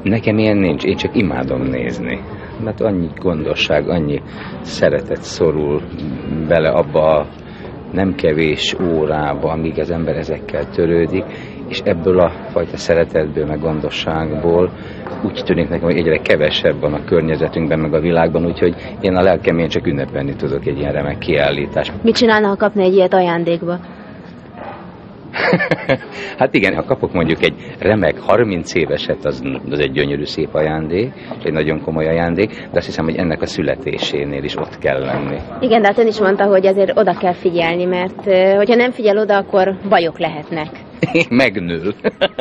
Nekem ilyen nincs, én csak imádom nézni. Mert annyi gondosság, annyi szeretet szorul bele abba a nem kevés órába, amíg az ember ezekkel törődik, és ebből a fajta szeretetből, meg gondosságból úgy tűnik nekem, hogy egyre kevesebb van a környezetünkben, meg a világban, úgyhogy én a lelkemén csak ünnepelni tudok egy ilyen remek kiállítást. Mit csinálna, ha kapna egy ilyet ajándékba? Hát igen, ha kapok mondjuk egy remek 30 éveset, az egy gyönyörű szép ajándék, és egy nagyon komoly ajándék, de azt hiszem, hogy ennek a születésénél is ott kell lenni. Igen, de hát ön is mondta, hogy azért oda kell figyelni, mert hogyha nem figyel oda, akkor bajok lehetnek. Megnől.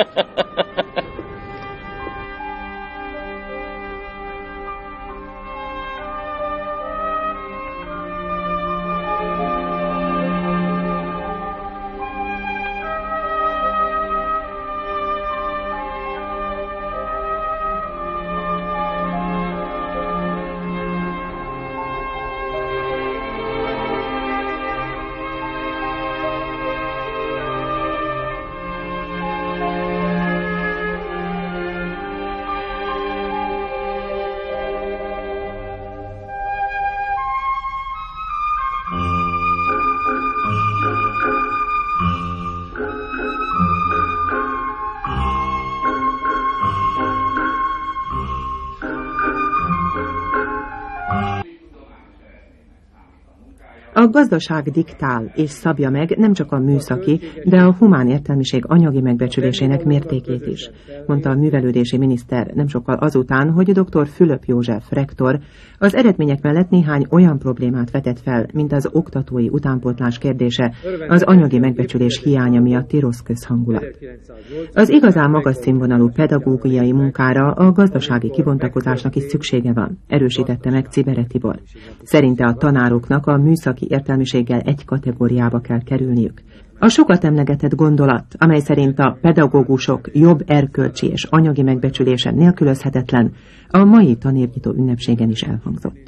A gazdaság diktál és szabja meg nem csak a műszaki, de a humán értelmiség anyagi megbecsülésének mértékét is, mondta a művelődési miniszter nem sokkal azután, hogy dr. Fülöp József rektor az eredmények mellett néhány olyan problémát vetett fel, mint az oktatói utánpótlás kérdése, az anyagi megbecsülés hiánya miatti rossz közhangulat. Az igazán magas színvonalú pedagógiai munkára a gazdasági kibontakozásnak is szüksége van, erősítette meg Czibere Tibor. Szerinte a tanároknak a műszaki értelmiséggel egy kategóriába kell kerülniük. A sokat emlegetett gondolat, amely szerint a pedagógusok jobb erkölcsi és anyagi megbecsülése nélkülözhetetlen, a mai tanévnyitó ünnepségen is elhangzott.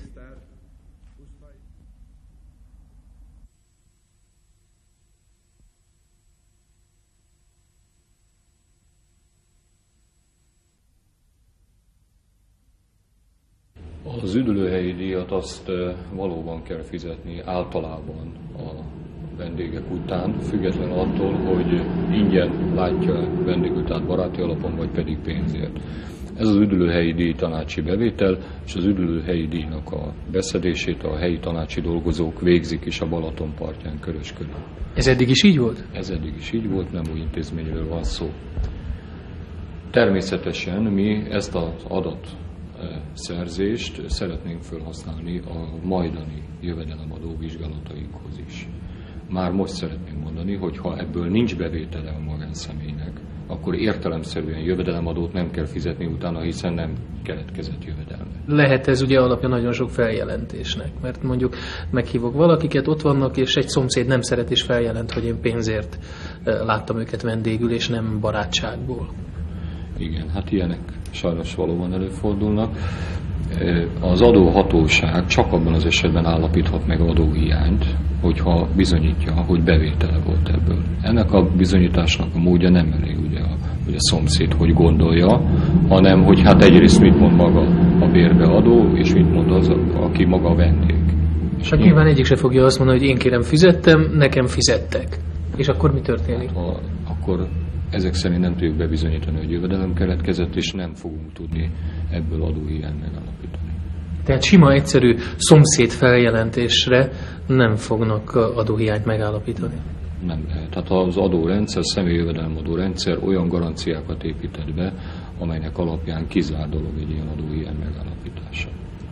Az üdülőhelyi díjat azt valóban kell fizetni általában a vendégek után, független attól, hogy ingyen látja vendégül, tehát baráti alapon, vagy pedig pénzért. Ez az üdülőhelyi díj tanácsi bevétel, és az üdülőhelyi díjnak a beszedését a helyi tanácsi dolgozók végzik is a Balaton partján Köröskön. Ez eddig is így volt? Ez eddig is így volt, nem új intézményről van szó. Természetesen mi ezt az adatszerzést szeretnénk felhasználni a majdani jövedelemadó vizsgálatainkhoz is. Már most szeretném mondani, hogy ha ebből nincs bevétele a magánszemélynek, akkor értelemszerűen jövedelemadót nem kell fizetni utána, hiszen nem keletkezett jövedelme. Lehet ez ugye alapja nagyon sok feljelentésnek, mert mondjuk meghívok valakiket, ott vannak, és egy szomszéd nem szeret és feljelent, hogy én pénzért láttam őket vendégül, és nem barátságból. Igen, hát ilyenek sajnos valóban előfordulnak. Az adóhatóság csak abban az esetben állapíthat meg adóhiányt, hogyha bizonyítja, hogy bevétele volt ebből. Ennek a bizonyításnak a módja nem elég, ugye a szomszéd hogy gondolja, hanem hogy hát egyrészt mit mond maga a bérbeadó, és mit mond az, aki maga a vendég. Hát nyilván egyik se fogja azt mondani, hogy én kérem fizettem, nekem fizettek. És akkor mi történik? Hát, akkor ezek szerint nem tudjuk bebizonyítani, hogy jövedelem keletkezett, és nem fogunk tudni ebből adóhiányt megállapítani. Tehát sima, egyszerű szomszéd feljelentésre nem fognak adóhiányt megállapítani? Nem lehet. Tehát az adórendszer, személyi jövedelemadó rendszer olyan garanciákat épített be, amelynek alapján kizárt dolog egy ilyen adóhiány megállapítása.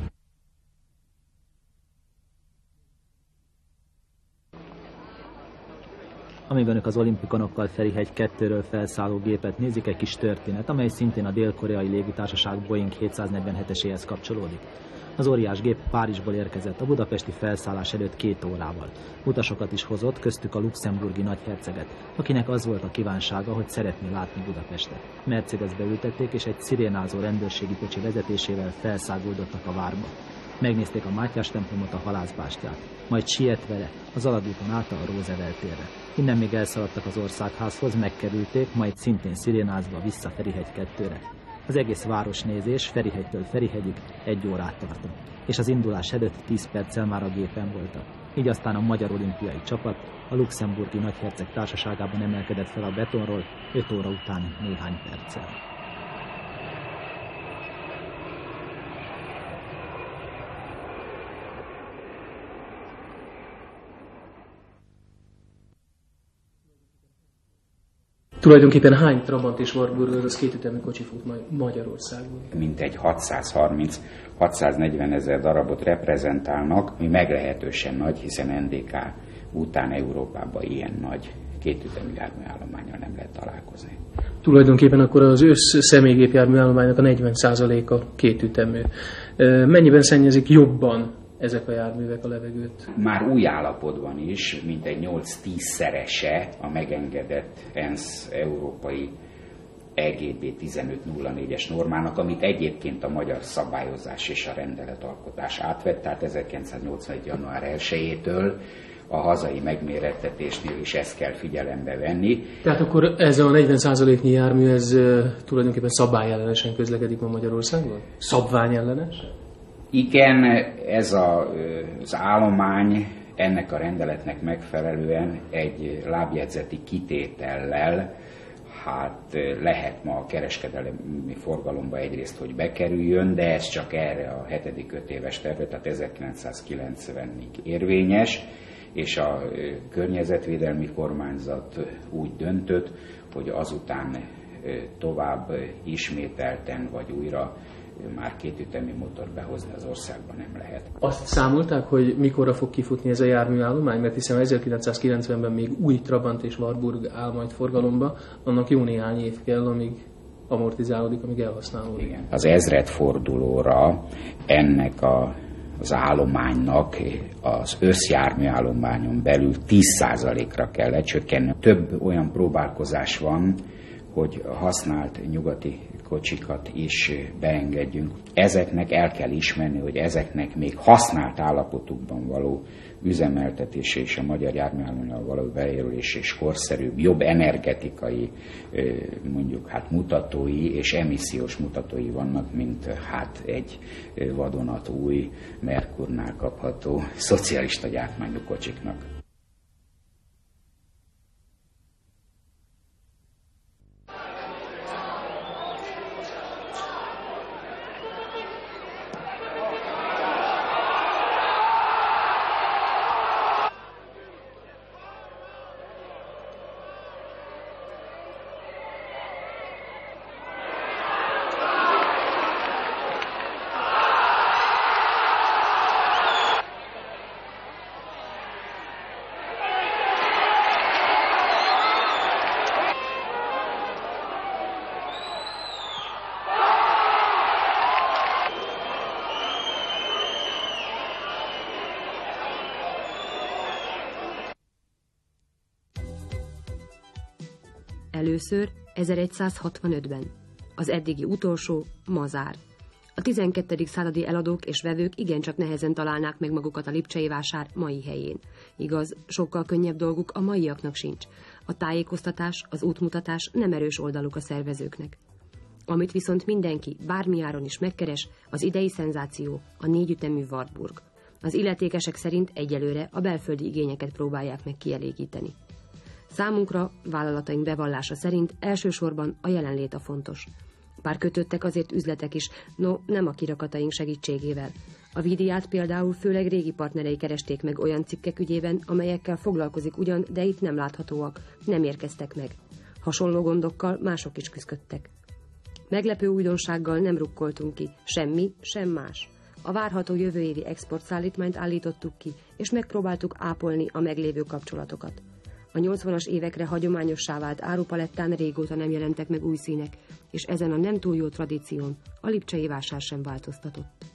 Amiben önök az olimpikonokkal Ferihegy 2-ről felszálló gépet nézik, egy kis történet, amely szintén a dél-koreai légitársaság Boeing 747-eséhez kapcsolódik. Az óriás gép Párizsból érkezett a budapesti felszállás előtt 2 órával. Utasokat is hozott, köztük a luxemburgi nagyherceget, akinek az volt a kívánsága, hogy szeretné látni Budapestet. Mercedesbe ültették, és egy szirénázó rendőrségi kocsi vezetésével felszáguldottak a várba. Megnézték a Mátyás templomot, a halászbástyát, majd siet vele az Alagúton át a Roosevelt térre. Innen még elszaladtak az Országházhoz, megkerülték, majd szintén szirénázva vissza Ferihegy 2-re. Az egész városnézés Ferihegytől Ferihegyig 1 órát tartott, és az indulás előtt 10 perccel már a gépen voltak. Így aztán a magyar olimpiai csapat a luxemburgi nagyherceg társaságában emelkedett fel a betonról 5 óra után néhány perccel. Tulajdonképpen hány Trabant és Warburg, az kétütemű kocsi fut Magyarországon? Mintegy 630-640 ezer darabot reprezentálnak, ami meglehetősen nagy, hiszen NDK után Európában ilyen nagy kétütemű járműállománnyal nem lehet találkozni. Tulajdonképpen akkor az személygépjárműállománynak a 40%-a kétütemű. Mennyiben szennyezik jobban ezek a járművek a levegőt? Már új állapotban is mintegy 8-10-szerese a megengedett ENSZ európai EGB 1504-es normának, amit egyébként a magyar szabályozás és a rendeletalkotás átvett, tehát 1981. január 1-től a hazai megmérettetésnél is ezt kell figyelembe venni. Tehát akkor ez a 40%-nyi jármű, ez tulajdonképpen szabályellenesen közlekedik ma Magyarországon? Szabványellenes? Igen, ez az állomány ennek a rendeletnek megfelelően egy lábjegyzeti kitétellel lehet ma a kereskedelmi forgalomba egyrészt, hogy bekerüljön, de ez csak erre a 7. 5 éves tervre, tehát 1990-ig érvényes, és a környezetvédelmi kormányzat úgy döntött, hogy azután tovább ismételten vagy újra már kétütemű motor behozni az országban nem lehet. Azt számolták, hogy mikorra fog kifutni ez a járműállomány? Mert hiszen 1990-ben még új Trabant és Warburg áll majd forgalomba, annak jó néhány év kell, amíg amortizálódik, amíg elhasználódik. Igen. Az ezredfordulóra ennek az állománynak az összjárműállományon belül 10%-ra kell lecsökkenni. Több olyan próbálkozás van, hogy használt nyugati kocsikat is beengedjünk. Ezeknek el kell ismerni, hogy ezeknek még használt állapotukban való üzemeltetése és a magyar járműállománnyal való beérülés és korszerűbb, jobb energetikai mutatói és emissziós mutatói vannak, mint egy vadonatúj Merkurnál kapható szocialista gyártmányú kocsiknak. Először 1165-ben, az eddigi utolsó Mazár. A 12. századi eladók és vevők igencsak nehezen találnák meg magukat a lipcsei vásár mai helyén. Igaz, sokkal könnyebb dolguk a maiaknak sincs. A tájékoztatás, az útmutatás nem erős oldaluk a szervezőknek. Amit viszont mindenki bármi áron is megkeres, az idei szenzáció, a 4 ütemű Warburg. Az illetékesek szerint egyelőre a belföldi igényeket próbálják meg kielégíteni. Számunkra, vállalataink bevallása szerint elsősorban a jelenlét a fontos. Bár kötöttek azért üzletek is, nem a kirakataink segítségével. A Vidiát például főleg régi partnerei keresték meg olyan cikkek ügyében, amelyekkel foglalkozik ugyan, de itt nem láthatóak, nem érkeztek meg. Hasonló gondokkal mások is küzdöttek. Meglepő újdonsággal nem rukkoltunk ki, semmi, sem más. A várható jövő évi exportszállítmányt állítottuk ki, és megpróbáltuk ápolni a meglévő kapcsolatokat. A 80-as évekre hagyományossá vált árupalettán régóta nem jelentek meg új színek, és ezen a nem túl jó tradíción a lipcsei vásár sem változtatott.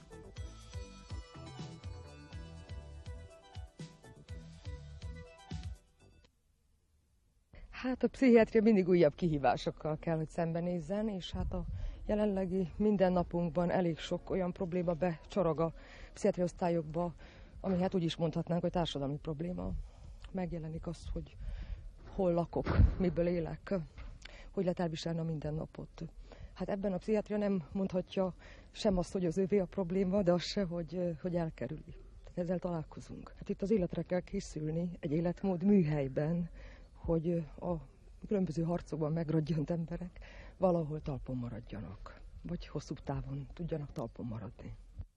Hát a pszichiátria mindig újabb kihívásokkal kell, hogy szembenézzen, és hát a jelenlegi mindennapunkban elég sok olyan probléma becsorog a pszichiátria osztályokba, ami hát úgy is mondhatnánk, hogy társadalmi probléma. Megjelenik az, hogy hol lakok, miből élek, hogy lehet elviselni a mindennapot. Hát ebben a pszichiátria nem mondhatja sem azt, hogy az övé a probléma, de azt se, hogy elkerüli. Ezzel találkozunk. Hát itt az életre kell készülni, egy életmód műhelyben, hogy a különböző harcokban megragyant emberek valahol talpon maradjanak, vagy hosszú távon tudjanak talpon maradni.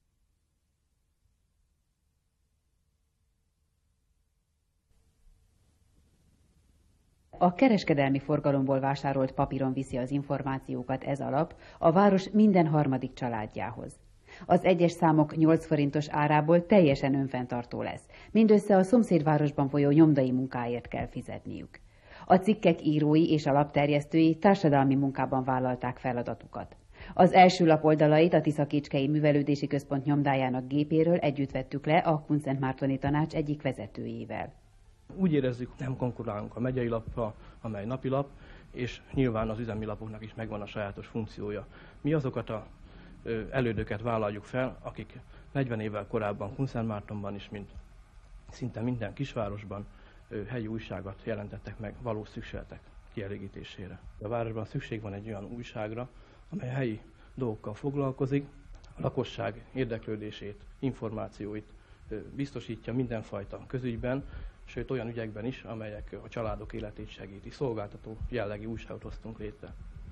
A kereskedelmi forgalomból vásárolt papíron viszi az információkat ez a lap a város minden harmadik családjához. Az egyes számok 8 forintos árából teljesen önfenntartó lesz. Mindössze a szomszédvárosban folyó nyomdai munkáért kell fizetniük. A cikkek írói és a lapterjesztői társadalmi munkában vállalták feladatukat. Az első lap oldalait a Tiszakécskei Művelődési Központ nyomdájának gépéről együtt vettük le a Kunszentmártoni Tanács egyik vezetőjével. Úgy érezzük, nem konkurálunk a megyei lappal, amely napilap, és nyilván az üzemi lapoknak is megvan a sajátos funkciója. Mi azokat az elődöket vállaljuk fel, akik 40 évvel korábban Kunszentmártonban is, mint szinte minden kisvárosban helyi újságot jelentettek meg valós szükségletek kielégítésére. A városban szükség van egy olyan újságra, amely helyi dolgokkal foglalkozik, a lakosság érdeklődését, információit biztosítja mindenfajta közügyben, sőt olyan ügyekben is, amelyek a családok életét segíti. Szolgáltató jellegű újságot hoztunk létre.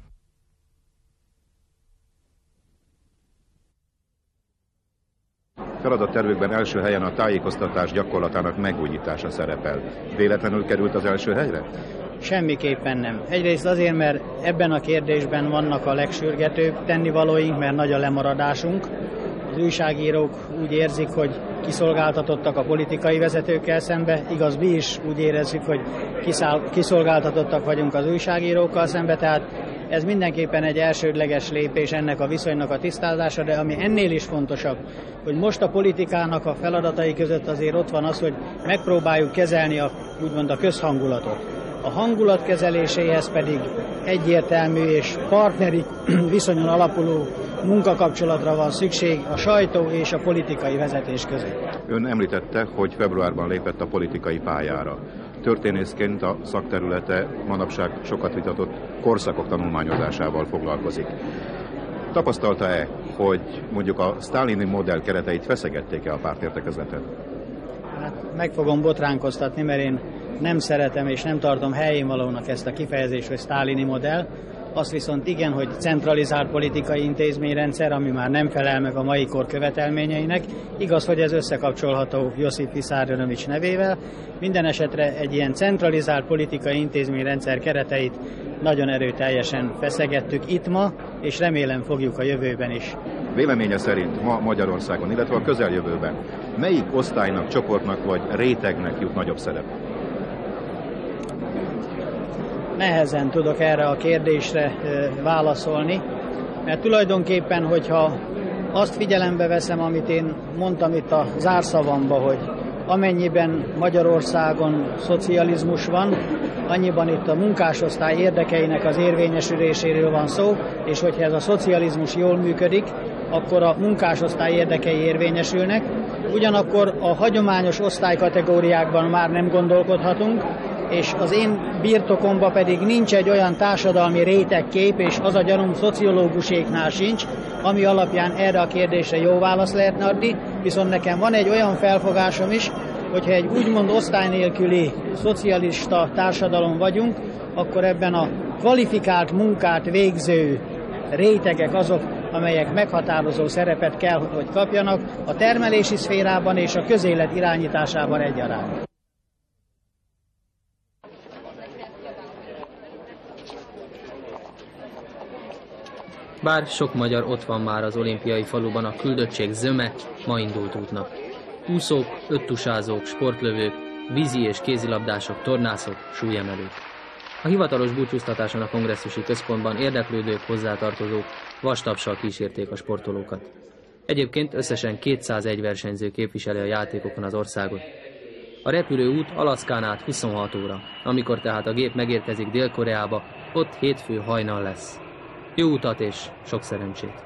Feladattervükben első helyen a tájékoztatás gyakorlatának megújítása szerepel. Véletlenül került az első helyre? Semmiképpen nem. Egyrészt azért, mert ebben a kérdésben vannak a legsürgetőbb tennivalóink, mert nagy a lemaradásunk. Az újságírók úgy érzik, hogy kiszolgáltatottak a politikai vezetőkkel szembe, igaz, mi is úgy érezzük, hogy kiszolgáltatottak vagyunk az újságírókkal szembe, tehát ez mindenképpen egy elsődleges lépés ennek a viszonynak a tisztázása, de ami ennél is fontosabb, hogy most a politikának a feladatai között azért ott van az, hogy megpróbáljuk kezelni úgymond a közhangulatot. A hangulat kezeléséhez pedig egyértelmű és partneri viszonyon alapuló munkakapcsolatra van szükség a sajtó és a politikai vezetés között. Ön említette, hogy februárban lépett a politikai pályára. Történészként a szakterülete manapság sokat vitatott korszakok tanulmányozásával foglalkozik. Tapasztalta-e, hogy mondjuk a sztálini modell kereteit feszegették-e a pártértekezleten? Hát meg fogom botránkoztatni, mert én nem szeretem és nem tartom helyénvalónak ezt a kifejezést, hogy sztálini modell. Az viszont igen, hogy centralizált politikai intézményrendszer, ami már nem felel meg a mai kor követelményeinek. Igaz, hogy ez összekapcsolható Josip Vissarionovics nevével. Minden esetre egy ilyen centralizált politikai intézményrendszer kereteit nagyon erőteljesen feszegettük itt ma, és remélem fogjuk a jövőben is. Véleménye szerint ma Magyarországon, illetve a közeljövőben melyik osztálynak, csoportnak vagy rétegnek jut nagyobb szerep? Nehezen tudok erre a kérdésre válaszolni, mert tulajdonképpen, hogyha azt figyelembe veszem, amit én mondtam itt a zárszavamba, hogy amennyiben Magyarországon szocializmus van, annyiban itt a munkásosztály érdekeinek az érvényesüléséről van szó, és hogyha ez a szocializmus jól működik, akkor a munkásosztály érdekei érvényesülnek. Ugyanakkor a hagyományos osztálykategóriákban már nem gondolkodhatunk, és az én birtokomban pedig nincs egy olyan társadalmi rétegkép, és az a gyanúm szociológuséknál sincs, ami alapján erre a kérdésre jó választ lehetne adni, viszont nekem van egy olyan felfogásom is, hogyha egy úgymond osztály nélküli szocialista társadalom vagyunk, akkor ebben a kvalifikált munkát végző rétegek azok, amelyek meghatározó szerepet kell, hogy kapjanak a termelési szférában és a közélet irányításában egyaránt. Bár sok magyar ott van már az olimpiai faluban, a küldöttség zöme ma indult útnak. Úszók, öttusázók, sportlövők, vízi és kézilabdások, tornászok, súlyemelők. A hivatalos búcsúztatáson a kongresszusi központban érdeklődők, hozzátartozók vastapssal kísérték a sportolókat. Egyébként összesen 201 versenyző képviseli a játékokon az országot. A repülőút Alaszkán át 26 óra, amikor tehát a gép megérkezik Dél-Koreába, ott hétfő hajnal lesz. Jó utat és sok szerencsét!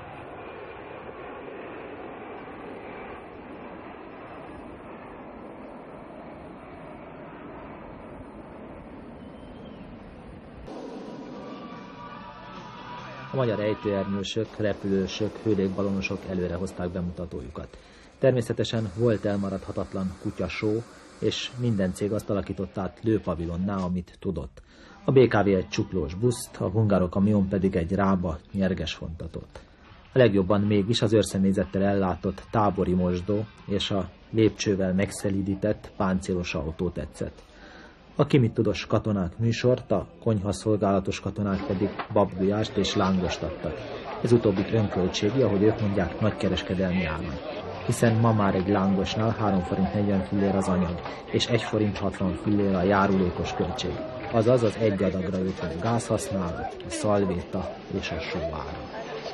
A magyar ejtőernyősök, repülősök, hőlékbalonosok előre hozták bemutatójukat. Természetesen volt elmaradhatatlan kutyashow, és minden cég azt alakított át lőpavilonná, amit tudott. A BKV egy csuklós buszt, a Hungarokamion pedig egy rába nyerges vontatót. A legjobban mégis az őrszemélyzettel ellátott tábori mosdó és a lépcsővel megszelídített páncélos autó tetszett. A ki mit tudós katonák műsort, a konyhaszolgálatos katonák pedig babgulyást és lángost adtak. Ez utóbbit önköltségi, ahogy ők mondják, nagykereskedelmi áron. Hiszen ma már egy lángosnál 3 forint 40 fillér az anyag, és 1 forint 60 fillér a járulékos költség. Azaz az egy adagra jutó gázhasználat, a szalvéta és a só ára.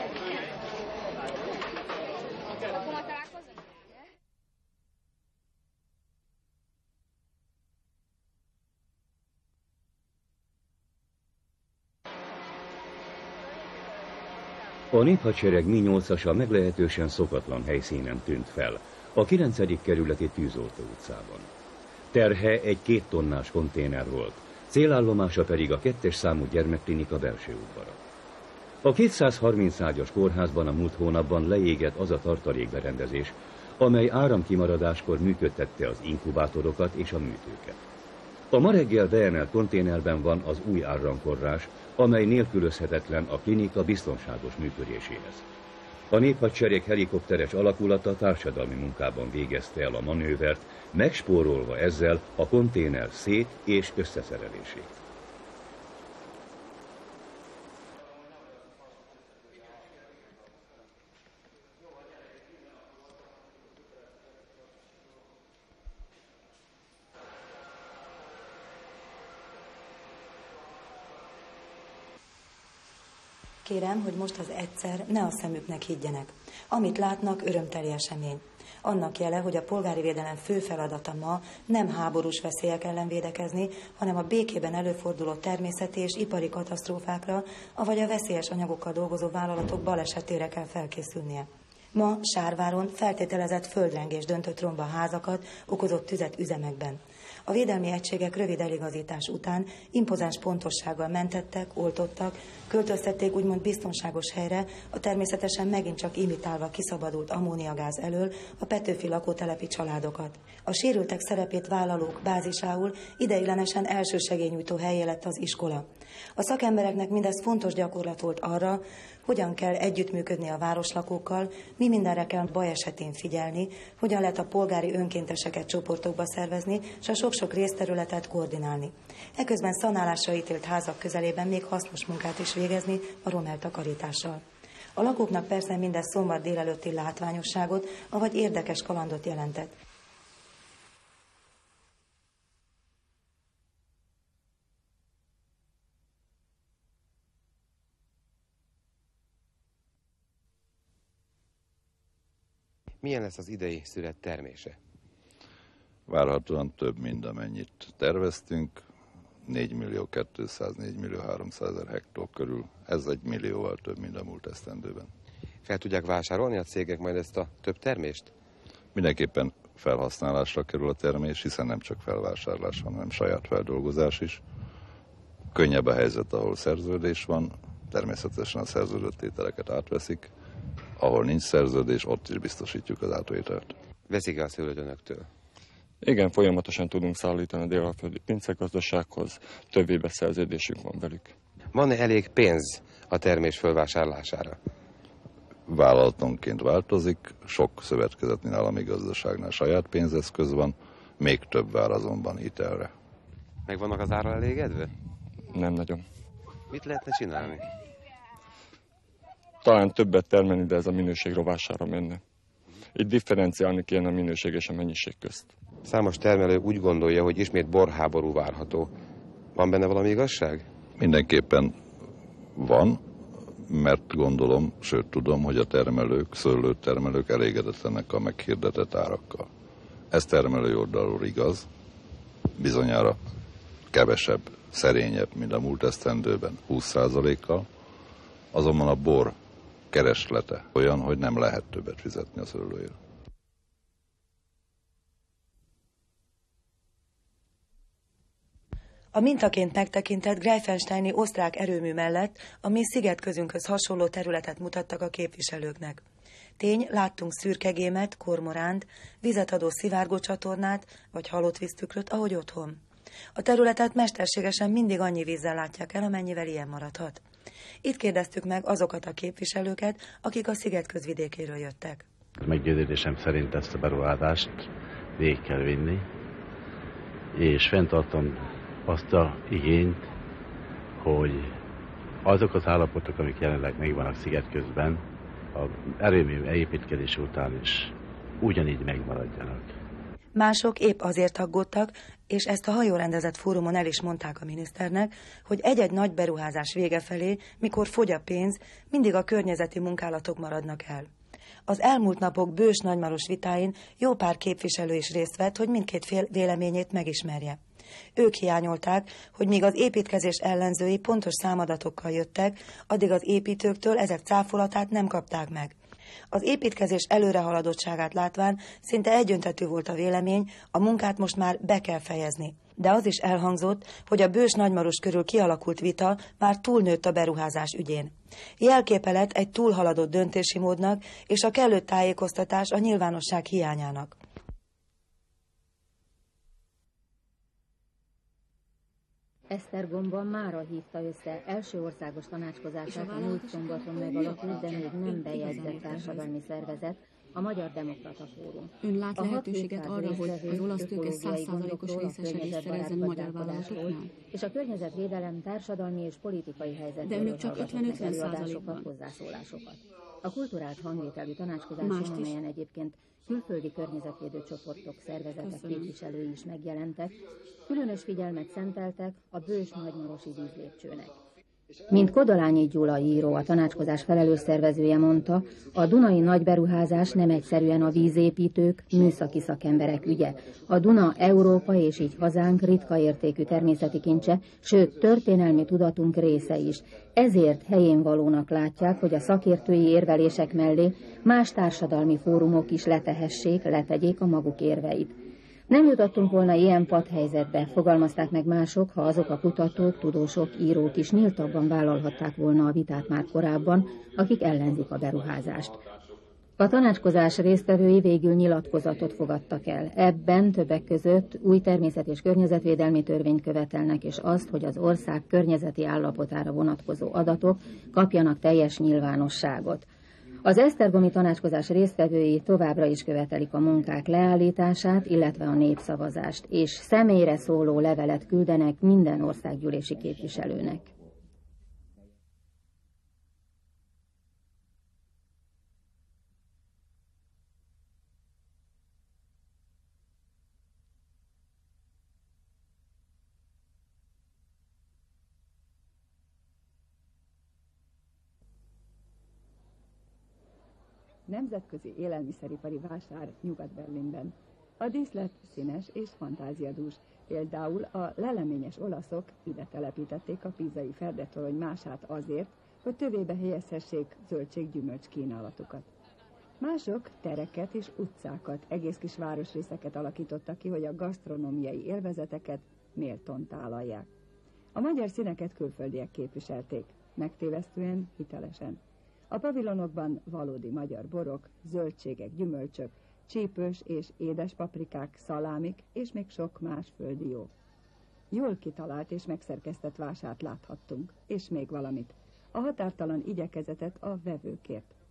A néphadsereg Mi-8-asa meglehetősen szokatlan helyszínen tűnt fel, a 9. kerületi Tűzoltó utcában. Terhe egy 2 tonnás konténer volt, célállomása pedig a 2-es számú gyermekklinika belső udvara. A 230 ágyas kórházban a múlt hónapban leégett az a tartalékberendezés, amely áramkimaradáskor működtette az inkubátorokat és a műtőket. A ma reggel beemelt konténerben van az új áramforrás, amely nélkülözhetetlen a klinika biztonságos működéséhez. A néphadsereg helikopteres alakulata társadalmi munkában végezte el a manővert, megspórolva ezzel a konténer szét- és összeszerelését. Kérem, hogy most az egyszer ne a szemüknek higgyenek. Amit látnak, örömteli esemény. Annak jele, hogy a polgári védelem fő feladata ma nem háborús veszélyek ellen védekezni, hanem a békében előforduló természeti és ipari katasztrófákra, avagy a veszélyes anyagokkal dolgozó vállalatok balesetére kell felkészülnie. Ma Sárváron feltételezett földrengés döntött romba házakat, okozott tüzet üzemekben. A védelmi egységek rövid eligazítás után impozáns pontossággal mentettek, oltottak, költöztették úgymond biztonságos helyre, a természetesen megint csak imitálva kiszabadult ammóniagáz elől a Petőfi lakótelepi családokat. A sérültek szerepét vállalók bázisául ideiglenesen elsősegélynyújtó helyé lett az iskola. A szakembereknek mindez fontos gyakorlat volt arra, hogyan kell együttműködni a városlakókkal, mi mindenre kell baj esetén figyelni, hogyan lehet a polgári önkénteseket csoportokba szervezni, és a sok-sok részterületet koordinálni. Eközben szanálásra ítélt házak közelében még hasznos munkát is végezni a romeltakarítással. A lakóknak persze mindez szombat délelőtti látványosságot, avagy érdekes kalandot jelentett. Milyen lesz az idei szület termése? Várhatóan több, mint amennyit terveztünk, 4.204.300.000 hektár körül. Ez 1 millióval több, mint a múlt esztendőben. Fel tudják vásárolni a cégek majd ezt a több termést? Mindenképpen felhasználásra kerül a termés, hiszen nem csak felvásárlás van, hanem saját feldolgozás is. Könnyebb a helyzet, ahol szerződés van, természetesen a szerződött tételeket átveszik. Ahol nincs szerződés, ott is biztosítjuk az átvételt. Veszik-e a szőlőt önöktől? Igen, folyamatosan tudunk szállítani a dél-alföldi pincegazdasághoz, több éves szerződésünk van velük. Van-e elég pénz a termés fölvásárlására? Vállalatonként változik, sok szövetkezetnél, állami gazdaságnál saját pénzeszköz van, még több vár azonban hitelre. Meg vannak az árral elégedve? Nem nagyon. Mit lehetne csinálni? Talán többet termelni, de ez a minőség rovására menne. Itt differenciálni kéne a minőség és a mennyiség közt. Számos termelő úgy gondolja, hogy ismét borháború várható. Van benne valami igazság? Mindenképpen van, mert gondolom, sőt tudom, hogy a termelők, szőlőtermelők elégedetlenek a meghirdetett árakkal. Ez termelői oldalról igaz, bizonyára kevesebb, szerényebb, mint a múlt esztendőben 20%-kal, azonban a bor kereslete olyan, hogy nem lehet többet fizetni a szőlőért. A mintaként megtekintett Greifensteini osztrák erőmű mellett a mi szigetközünkhöz hasonló területet mutattak a képviselőknek. Tény, láttunk szürkegémet, kormoránt, vizet adó szivárgócsatornát vagy halott víztükröt, ahogy otthon. A területet mesterségesen mindig annyi vízzel látják el, amennyivel ilyen maradhat. Itt kérdeztük meg azokat a képviselőket, akik a sziget közvidékéről jöttek. Meggyőződésem szerint ezt a beruházást végig kell vinni, és fenntartom azt a igényt, hogy azok az állapotok, amik jelenleg megvannak szigetközben, az erőmű építkezés után is ugyanígy megmaradjanak. Mások épp azért aggódtak, és ezt a hajórendezett fórumon el is mondták a miniszternek, hogy egy-egy nagy beruházás vége felé, mikor fogy a pénz, mindig a környezeti munkálatok maradnak el. Az elmúlt napok bős nagymaros vitáin jó pár képviselő is részt vett, hogy mindkét fél véleményét megismerje. Ők hiányolták, hogy míg az építkezés ellenzői pontos számadatokkal jöttek, addig az építőktől ezek cáfolatát nem kapták meg. Az építkezés előrehaladottságát látván szinte egyöntetű volt a vélemény, a munkát most már be kell fejezni. De az is elhangzott, hogy a bős nagymaros körül kialakult vita már túlnőtt a beruházás ügyén. Jelképe lett egy túlhaladott döntési módnak és a kellő tájékoztatás a nyilvánosság hiányának. Esztergomban mára hívta össze első országos tanácskozását a múlt szombaton megalakult, de még nem bejegyzett társadalmi szervezet, a Magyar Demokrata Fórum. Ön lát lehetőséget arra, hogy az olasz tőke 100%-os részesedést szerezzen magyar vállalatoknál? És a környezetvédelem társadalmi és politikai helyzetről. De önök csak 50-50%-ban. Hozzászólásokat. A kulturált hangvételű tanácskozáson, amelyen egyébként külföldi környezetvédő csoportok, szervezetek képviselői is megjelentek, különös figyelmet szenteltek a bős nagymarosi vízlépcsőnek. Mint Kodolányi Gyula író, a tanácskozás felelős szervezője mondta, a dunai nagyberuházás nem egyszerűen a vízépítők, műszaki szakemberek ügye. A Duna Európa és így hazánk ritka értékű természeti kincse, sőt történelmi tudatunk része is. Ezért helyén valónak látják, hogy a szakértői érvelések mellé más társadalmi fórumok is letegyék a maguk érveit. Nem jutottunk volna ilyen padhelyzetbe, fogalmazták meg mások, ha azok a kutatók, tudósok, írók is nyíltabban vállalhatták volna a vitát már korábban, akik ellenzik a beruházást. A tanácskozás résztvevői végül nyilatkozatot fogadtak el. Ebben többek között új természet- és környezetvédelmi törvényt követelnek, és azt, hogy az ország környezeti állapotára vonatkozó adatok kapjanak teljes nyilvánosságot. Az esztergomi tanácskozás résztvevői továbbra is követelik a munkák leállítását, illetve a népszavazást, és személyre szóló levelet küldenek minden országgyűlési képviselőnek. Nemzetközi élelmiszeripari vásár Nyugat-Berlinben. A díszlet színes és fantáziadús. Például a leleményes olaszok ide telepítették a pízai ferdetorony mását azért, hogy tövébe helyezhessék zöldség-gyümölcs kínálatukat. Mások tereket és utcákat, egész kis városrészeket alakítottak ki, hogy a gasztronómiai élvezeteket méltón tálalják. A magyar színeket külföldiek képviselték, megtévesztően, hitelesen. A pavilonokban valódi magyar borok, zöldségek, gyümölcsök, csípős és édes paprikák, szalámik és még sok más földi jó. Jól kitalált és megszerkesztett vásárt láthattunk, és még valamit. A határtalan igyekezetet a vevőkért.